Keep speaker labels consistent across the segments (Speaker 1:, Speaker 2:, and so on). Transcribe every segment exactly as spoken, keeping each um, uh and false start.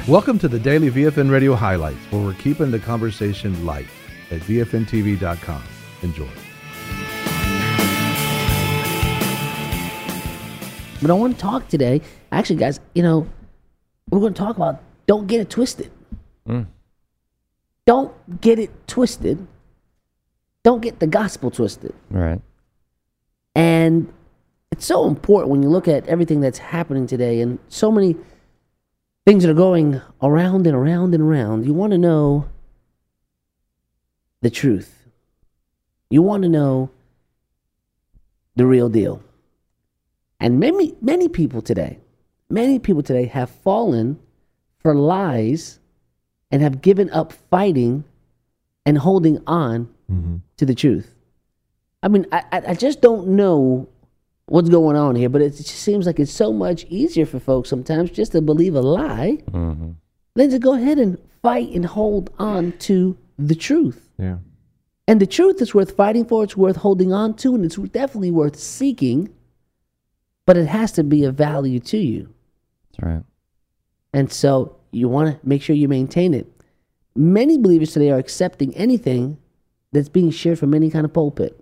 Speaker 1: Welcome to the Daily V F N Radio Highlights, where we're keeping the conversation light at V F N T V dot com. Enjoy.
Speaker 2: But I want to talk today, actually, guys, you know, we're going to talk about don't get it twisted. Mm. Don't get it twisted. Don't get the gospel twisted.
Speaker 3: Right.
Speaker 2: And it's so important when you look at everything that's happening today and so many things that are going around and around and around. You want to know the truth. You want to know the real deal. And many, many people today, many people today have fallen for lies and have given up fighting and holding on mm-hmm. to the truth. I mean, I, I just don't know what's going on here, but it just seems like it's so much easier for folks sometimes just to believe a lie mm-hmm. than to go ahead and fight and hold on to the truth.
Speaker 3: Yeah.
Speaker 2: And the truth is worth fighting for, it's worth holding on to, and it's definitely worth seeking. But it has to be of value to you.
Speaker 3: That's right.
Speaker 2: And so you want to make sure you maintain it. Many believers today are accepting anything that's being shared from any kind of pulpit.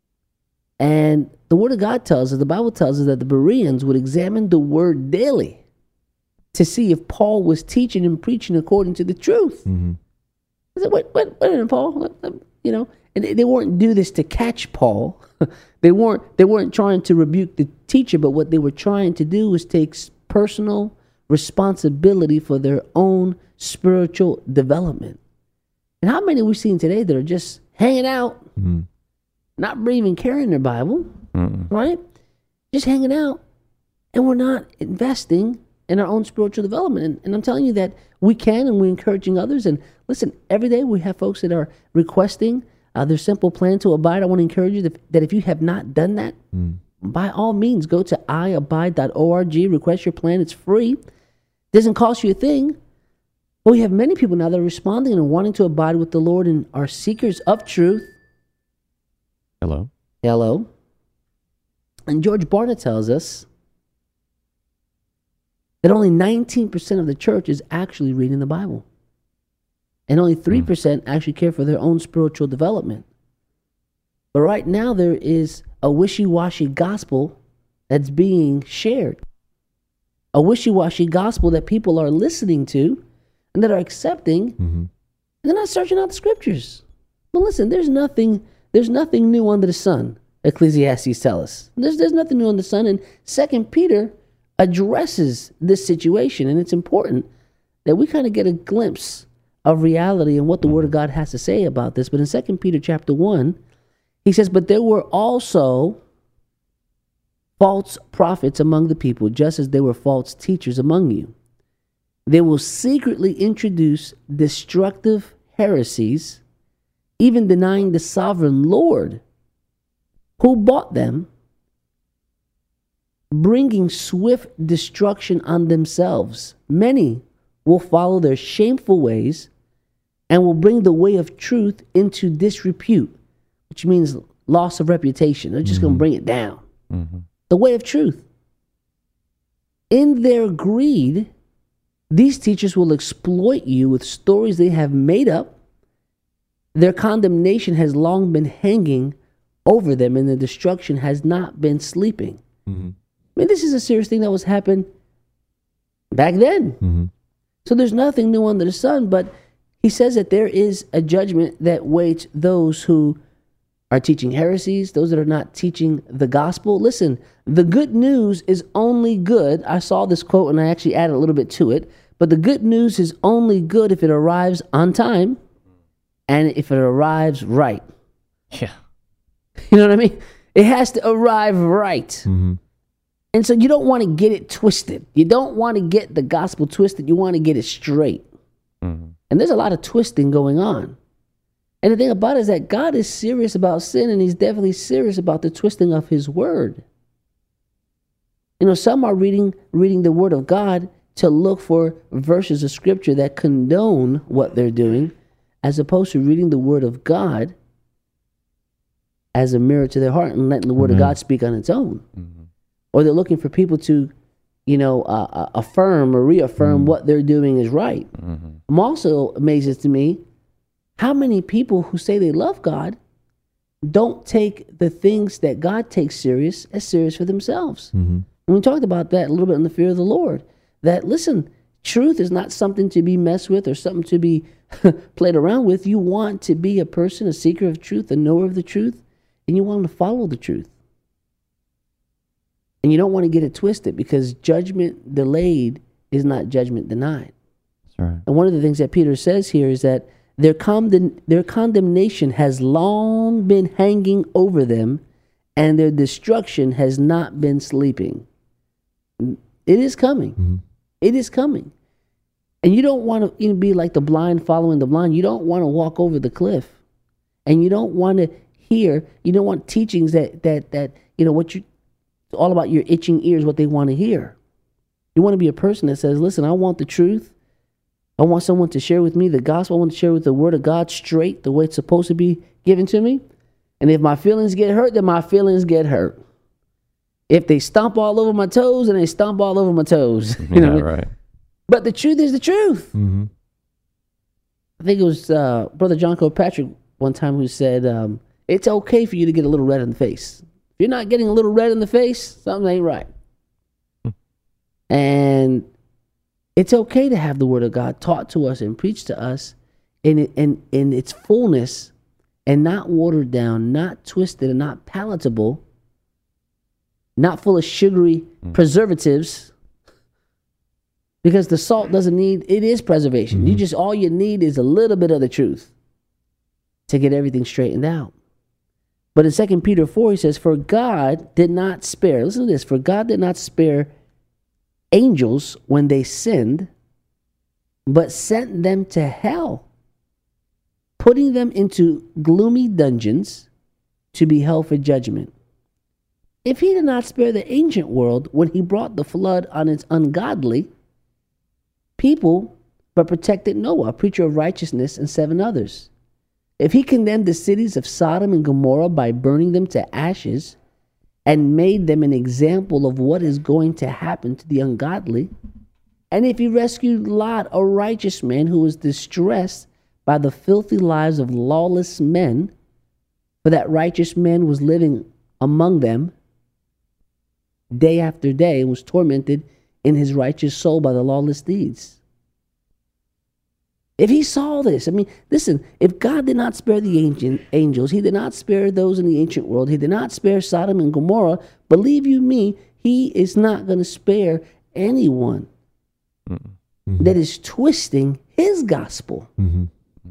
Speaker 2: And the Word of God tells us, the Bible tells us that the Bereans would examine the Word daily to see if Paul was teaching and preaching according to the truth. Mm-hmm. I said, wait, wait, wait a minute, Paul. You know, and they weren't do this to catch Paul. They weren't they weren't trying to rebuke the teacher, but what they were trying to do was take personal responsibility for their own spiritual development. And how many we've seen today that are just hanging out, mm-hmm. not even carrying their Bible, Mm-mm. right? Just hanging out, and we're not investing in our own spiritual development. And, and I'm telling you that we can, and we're encouraging others. And listen, every day we have folks that are requesting Uh, their simple plan to abide. I want to encourage you that, that if you have not done that, mm. by all means, go to i abide dot org, request your plan. It's free. Doesn't cost you a thing. But we have many people now that are responding and wanting to abide with the Lord and are seekers of truth.
Speaker 3: Hello.
Speaker 2: Hello. And George Barna tells us that only nineteen percent of the church is actually reading the Bible. And only three percent mm. actually care for their own spiritual development. But right now there is a wishy-washy gospel that's being shared. A wishy-washy gospel that people are listening to and that are accepting, mm-hmm. and they're not searching out the scriptures. Well, listen, there's nothing, there's nothing new under the sun, Ecclesiastes tells us. There's, there's nothing new under the sun, and Second Peter addresses this situation, and it's important that we kind of get a glimpse of reality and what the Word of God has to say about this. But in Second Peter chapter one, he says, but there were also false prophets among the people, just as there were false teachers among you. They will secretly introduce destructive heresies, even denying the sovereign Lord who bought them, bringing swift destruction on themselves. Many will follow their shameful ways and will bring the way of truth into disrepute, which means loss of reputation. They're just mm-hmm. going to bring it down. Mm-hmm. The way of truth. In their greed, these teachers will exploit you with stories they have made up. Their condemnation has long been hanging over them, and the destruction has not been sleeping. Mm-hmm. I mean, this is a serious thing that was happening back then. Mm-hmm. So there's nothing new under the sun, but he says that there is a judgment that waits those who are teaching heresies, those that are not teaching the gospel. Listen, the good news is only good. I saw this quote and I actually added a little bit to it, but the good news is only good if it arrives on time and if it arrives right.
Speaker 3: Yeah.
Speaker 2: You know what I mean? It has to arrive right. Mm-hmm. And so you don't want to get it twisted. You don't want to get the gospel twisted. You want to get it straight. Mm-hmm. And there's a lot of twisting going on. And the thing about it is that God is serious about sin, and he's definitely serious about the twisting of his word. You know, some are reading reading the word of God to look for verses of scripture that condone what they're doing, as opposed to reading the word of God as a mirror to their heart and letting the word mm-hmm. of God speak on its own. Mm-hmm. Or they're looking for people to you know, uh, uh, affirm or reaffirm what they're doing is right.
Speaker 3: Mm-hmm.
Speaker 2: I'm also amazes to me how many people who say they love God don't take the things that God takes serious as serious for themselves.
Speaker 1: Mm-hmm.
Speaker 2: And we talked about that a little bit in the fear of the Lord. That, listen, truth is not something to be messed with or something to be played around with. You want to be a person, a seeker of truth, a knower of the truth, and you want to follow the truth. And you don't want to get it twisted, because judgment delayed is not judgment denied.
Speaker 3: That's right.
Speaker 2: And one of the things that Peter says here is that their, condemn- their condemnation has long been hanging over them, and their destruction has not been sleeping. It is coming.
Speaker 1: Mm-hmm.
Speaker 2: It is coming. And you don't want to be like the blind following the blind. You don't want to walk over the cliff. And you don't want to hear, you don't want teachings that, that, that you know, what you, all about your itching ears, what they want to hear. You want to be a person that says, listen, I want the truth. I want someone to share with me the gospel. I want to share with the word of God straight, the way it's supposed to be given to me. And if my feelings get hurt, then my feelings get hurt. If they stomp all over my toes, then they stomp all over my toes. You
Speaker 3: Yeah,
Speaker 2: know what I mean?
Speaker 3: right.
Speaker 2: But the truth is the truth.
Speaker 1: Mm-hmm.
Speaker 2: I think it was uh, Brother John Kilpatrick one time who said, um, it's okay for you to get a little red in the face. If you're not getting a little red in the face, something ain't right.
Speaker 3: Hmm.
Speaker 2: And it's okay to have the word of God taught to us and preached to us in, it, in, in its fullness, and not watered down, not twisted, and not palatable, not full of sugary
Speaker 3: Hmm.
Speaker 2: preservatives. Because the salt doesn't need, it is preservation. You
Speaker 1: Mhm.
Speaker 2: just, all you need is a little bit of the truth to get everything straightened out. But in Second Peter four, he says, for God did not spare, listen to this, for God did not spare angels when they sinned, but sent them to hell, putting them into gloomy dungeons to be held for judgment. If he did not spare the ancient world when he brought the flood on its ungodly people, but protected Noah, a preacher of righteousness, and seven others. If he condemned the cities of Sodom and Gomorrah by burning them to ashes, and made them an example of what is going to happen to the ungodly, and if he rescued Lot, a righteous man who was distressed by the filthy lives of lawless men, for that righteous man was living among them day after day and was tormented in his righteous soul by the lawless deeds. If he saw this, I mean, listen, if God did not spare the ancient angels, he did not spare those in the ancient world, he did not spare Sodom and Gomorrah, believe you me, he is not going to spare anyone
Speaker 3: Mm-mm.
Speaker 2: that is twisting his gospel
Speaker 1: Mm-hmm.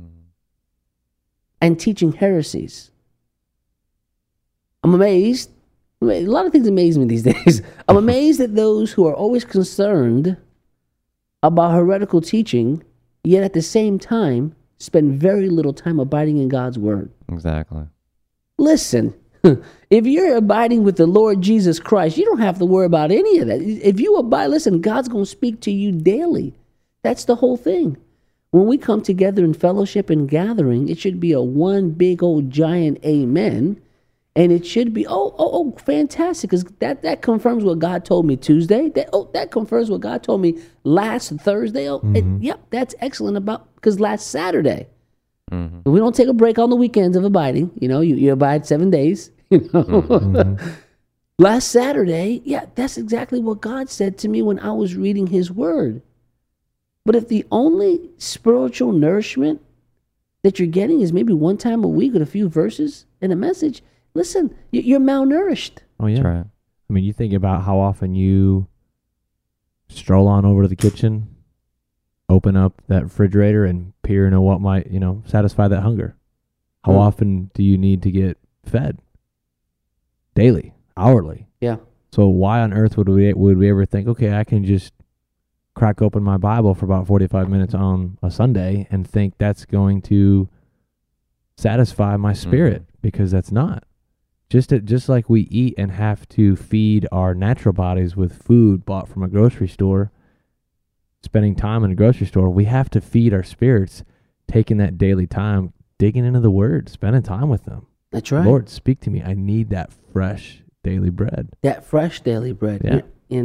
Speaker 2: and teaching heresies. I'm amazed. A lot of things amaze me these days. I'm amazed at those who are always concerned about heretical teaching, yet at the same time spend very little time abiding in God's word.
Speaker 3: Exactly.
Speaker 2: Listen, if you're abiding with the Lord Jesus Christ, you don't have to worry about any of that. If you abide, listen, God's going to speak to you daily. That's the whole thing. When we come together in fellowship and gathering, it should be a one big old giant amen. And it should be, oh, oh, oh, fantastic, because that, that confirms what God told me Tuesday. That, oh, that confirms what God told me last Thursday. Oh, and, yep, that's excellent about, because last Saturday,
Speaker 3: Mm-hmm.
Speaker 2: we don't take a break on the weekends of abiding. You know, you, you abide seven days. You know,
Speaker 1: Mm-hmm.
Speaker 2: last Saturday, yeah, that's exactly what God said to me when I was reading his word. But if the only spiritual nourishment that you're getting is maybe one time a week with a few verses and a message, listen, y- you're malnourished.
Speaker 4: Oh yeah.
Speaker 3: That's right.
Speaker 4: I mean, you think about how often you stroll on over to the kitchen, open up that refrigerator, and peer into what might, you know, satisfy that hunger. How
Speaker 2: Hmm.
Speaker 4: often do you need to get fed? Daily, hourly.
Speaker 2: Yeah.
Speaker 4: So why on earth would we would we ever think, okay, I can just crack open my Bible for about forty-five minutes on a Sunday and think that's going to satisfy my spirit? Because that's not. Just to, just like we eat and have to feed our natural bodies with food bought from a grocery store, spending time in a grocery store, we have to feed our spirits, taking that daily time, digging into the Word, spending time with them.
Speaker 2: That's right.
Speaker 4: Lord, speak to me. I need that fresh daily bread.
Speaker 2: That fresh daily bread.
Speaker 4: Yeah.
Speaker 2: And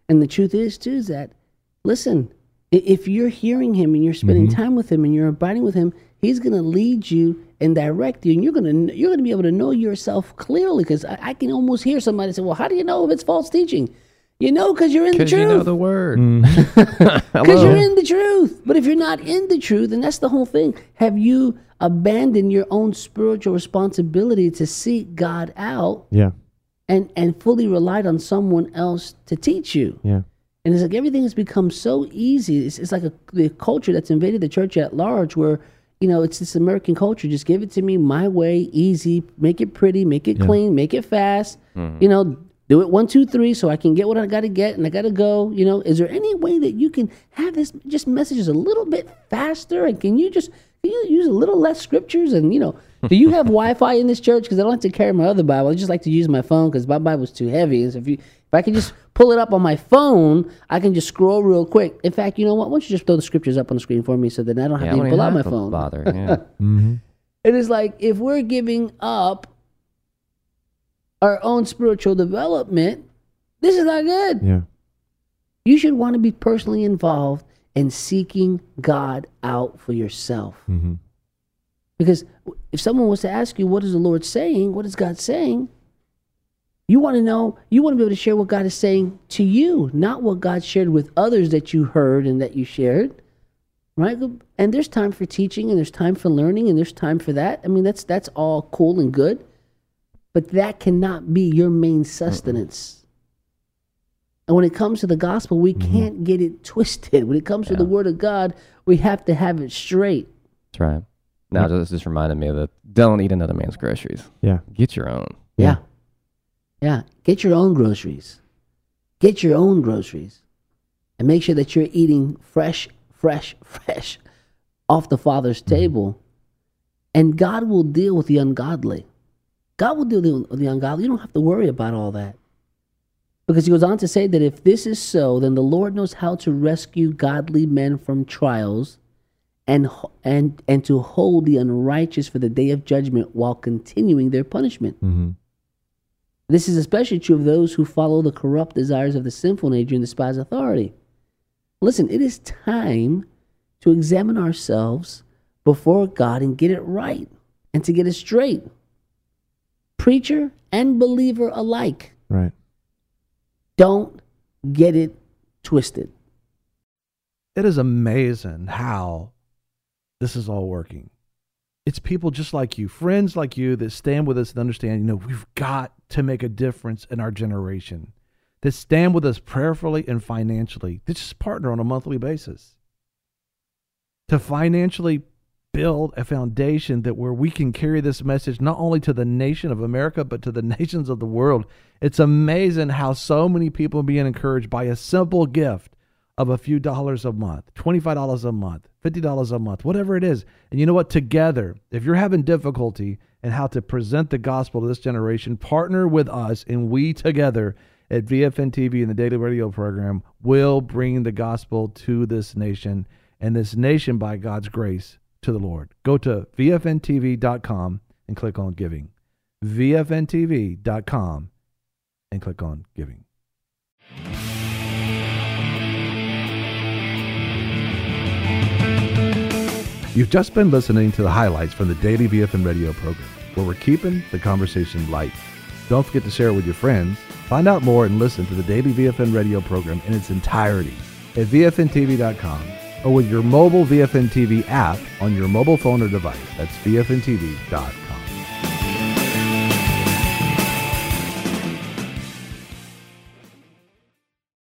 Speaker 2: And the truth is, too, is that, listen, i- if you're hearing him and you're spending
Speaker 4: Mhm.
Speaker 2: time with him and you're abiding with him, he's going to lead you and direct you, and you're going to you're going to be able to know yourself clearly. Because I, I can almost hear somebody say, "Well, how do you know if it's false teaching?" You know, because you're in the
Speaker 3: Because
Speaker 2: truth.
Speaker 3: you know the word.
Speaker 2: Because
Speaker 3: Hello.
Speaker 2: you're in the truth. But if you're not in the truth, and that's the whole thing, have you abandoned your own spiritual responsibility to seek God out
Speaker 4: Yeah.
Speaker 2: and, and fully relied on someone else to teach you?
Speaker 4: Yeah.
Speaker 2: And it's like everything has become so easy. It's, it's like a, the culture that's invaded the church at large where, you know, it's this American culture. Just give it to me my way, easy, make it pretty, make it
Speaker 4: Yeah.
Speaker 2: clean, make it fast. You know, do it one, two, three, so I can get what I got to get and I got to go. You know, is there any way that you can have this just messages a little bit faster? And can you just can you use a little less scriptures? And, you know, do you have Wi-Fi in this church? Because I don't have to carry my other Bible. I just like to use my phone because my Bible's too heavy. And so if you if I can just pull it up on my phone, I can just scroll real quick. In fact, you know what? Why don't you just throw the scriptures up on the screen for me so that I don't have
Speaker 3: Yeah,
Speaker 2: to
Speaker 3: I
Speaker 2: even
Speaker 3: don't
Speaker 2: pull out
Speaker 3: even
Speaker 2: my
Speaker 3: have to
Speaker 2: phone?
Speaker 3: Bother. Yeah.
Speaker 4: Mm-hmm.
Speaker 2: It is like if we're giving up our own spiritual development, this is not good.
Speaker 4: Yeah.
Speaker 2: You should want to be personally involved in seeking God out for yourself.
Speaker 4: Mm-hmm.
Speaker 2: Because if someone was to ask you, what is the Lord saying? What is God saying? You want to know, you want to be able to share what God is saying to you, not what God shared with others that you heard and that you shared. Right? And there's time for teaching and there's time for learning and there's time for that. I mean, that's that's all cool and good. But that cannot be your main sustenance. And when it comes to the gospel, we
Speaker 4: Mhm.
Speaker 2: can't get it twisted. When it comes to the
Speaker 3: Yeah.
Speaker 2: word of God, we have to have it straight.
Speaker 3: That's right. Now, this just reminded me of the don't eat another man's groceries.
Speaker 4: Yeah.
Speaker 3: Get your own.
Speaker 2: Yeah. Yeah. Get your own groceries. Get your own groceries. And make sure that you're eating fresh, fresh, fresh off the Father's table. And God will deal with the ungodly. God will deal with the ungodly. You don't have to worry about all that. Because he goes on to say that if this is so, then the Lord knows how to rescue godly men from trials and and and to hold the unrighteous for the day of judgment while continuing their punishment.
Speaker 4: Mm-hmm.
Speaker 2: This is especially true of those who follow the corrupt desires of the sinful nature and despise authority. Listen, it is time to examine ourselves before God and get it right and to get it straight. Preacher and believer alike.
Speaker 4: Right.
Speaker 2: Don't get it twisted.
Speaker 1: It is amazing how this is all working. It's people just like you, friends like you that stand with us and understand, you know, we've got to make a difference in our generation, that stand with us prayerfully and financially, that just partner on a monthly basis to financially build a foundation that where we can carry this message not only to the nation of America, but to the nations of the world. It's amazing how so many people are being encouraged by a simple gift of a few dollars a month, twenty-five dollars a month, fifty dollars a month, whatever it is. And you know what? Together, if you're having difficulty in how to present the gospel to this generation, partner with us, and we together at V F N T V and the Daily Radio program will bring the gospel to this nation, and this nation, by God's grace, to the Lord. Go to V F N T V dot com and click on giving. V F N T V dot com and click on giving. You've just been listening to the highlights from the Daily V F N Radio program, where we're keeping the conversation light. Don't forget to share it with your friends. Find out more and listen to the Daily V F N Radio program in its entirety at V F N T V dot com or with your mobile V F N T V app on your mobile phone or device. That's V F N T V dot com.